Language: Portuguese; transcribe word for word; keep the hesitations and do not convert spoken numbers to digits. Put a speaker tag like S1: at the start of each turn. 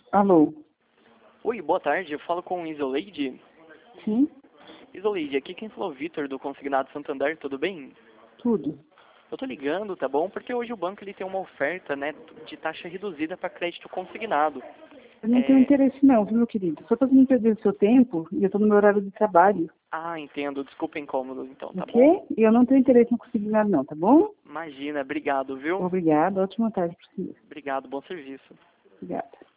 S1: Alô?
S2: Oi, boa tarde. Eu falo com Isoleide.
S1: Sim?
S2: Isoleide, aqui quem falou é o Vitor, do Consignado Santander, tudo bem?
S1: Tudo.
S2: Eu tô ligando, tá bom? Porque hoje o banco ele tem uma oferta, né, de taxa reduzida para crédito consignado.
S1: Eu não tenho
S2: É...
S1: interesse não, viu, meu querido? Só pra você não perder o seu tempo e eu tô no meu horário de trabalho.
S2: Ah, entendo. Desculpa o incômodo, então, tá bom?
S1: Ok? E eu não tenho interesse em conseguir nada não, tá bom?
S2: Imagina, obrigado, viu?
S1: Obrigada. Ótima tarde para você.
S2: Obrigado, bom serviço.
S1: Obrigada.